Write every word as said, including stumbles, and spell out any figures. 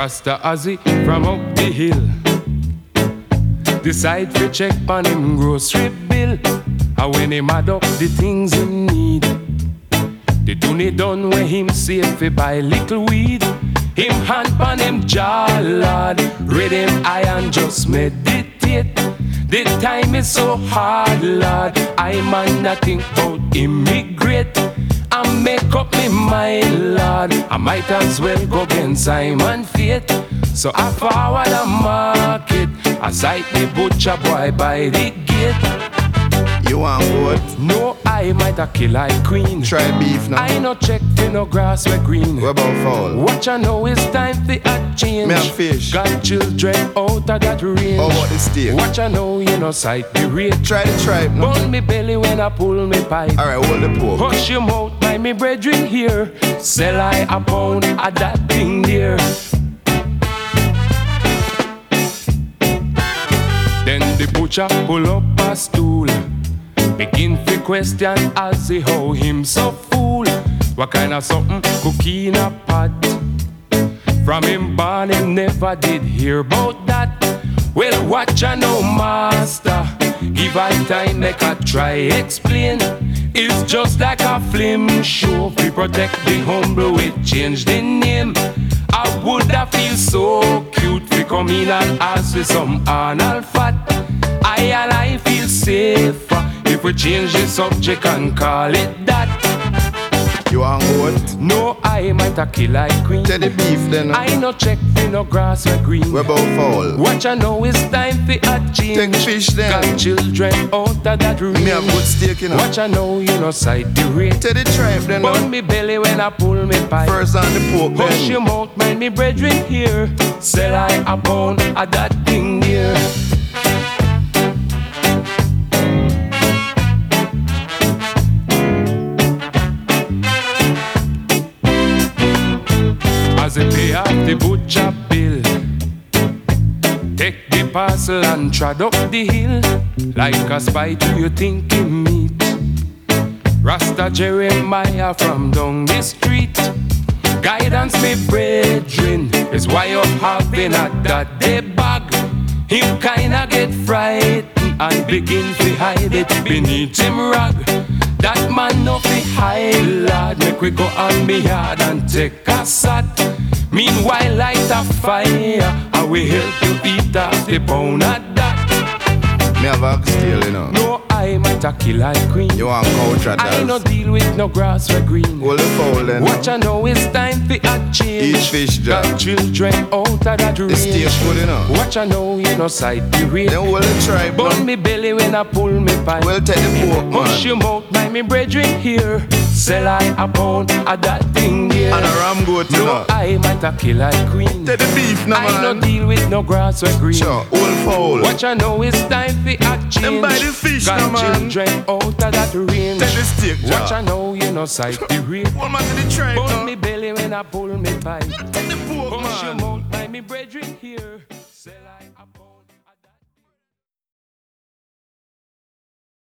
Rasta Ozzy from up the hill decide to check on him grocery bill. And when him add up the things him need, the tune done when him save fi buy little weed. Him hand pan him jaw, lad, read him eye and just meditate. The time is so hard, lad, I man not think about immigrate. I make up my mind, lad, I might as well go against Simon Fate. So I forward the market, I sight the butcher boy by the gate. You want what? No, I might a kill like queen. Try beef now. I no check for no grass where green. What about fowl? Watch I know it's time for a change. Me have fish. Got children out of that range. Oh, what the steak? Watch I know you no sight the rate. Try the tribe now. Burn me belly when I pull me pipe. Alright, hold the pork. Hush your mouth by me brethren here. Sell I a pound of that thing there. Then the butcher pull up a stool, begin to question as he how him so fool. What kind of something cook in a pot? From him born him never did hear about that. Well, watch I know master, give I time make I try explain. It's just like a film show, we protect the humble, we change the name. I would have feel so cute we come in and ask for some anal fat. I and I feel safer if we change the subject and call it that. You want what? No, I might a kill like queen. Tell the beef then. I no check for no grass or green. What about fowl? Watch I know it's time for a change. Take fish then. Got children out of that range. Me have good steak, you know. Watch I know you no sight the rate. Tell the tribe then. Burn me belly when I pull me pipe. First on the pork then. Hush your mouth, mind me brethren here. Sell I a pound of that thing there. As I pay off the butcher bill, take the parcel and trod up the hill. Like a spy to you thinking meat. Rasta Jeremiah from down the street. Guidance me brethren is why you having a that day bag. Him kinda get frightened and begin to hide it beneath him rag. That man no fi hide, lad. Make we go on me yard and take a sat. Meanwhile light a fire, I will help you eat off the pound of that. Me have oxtail, you know. No, I might a kill like queen. You want couch at I no deal with no grass or green. Hold the fowl then. Watch I know it's time for a change. Eat fish, Jack. Got children out of that range. The steak good, you know. Watch I know you no sight the rate. Then hold the tribe Burn now. me belly when I pull me pipe. Well, take the pork, Hush your man. mouth by me brethren here. Sell I a pound of that thing there. And a ram goat, you No, know. I might a kill like queen. Take the beef now, I no man. deal with no grass or green. Sure, hold fowl. Watch I know it's time for a change. Them buy the fish Got now, man. children out of that range. Take the steak, Watch Jack. I know you no sight the rate. Hold man to the tribe Burn now. me belly when I pull me pipe. Take the pork, Hush your man. mouth by me brethren here. Sell I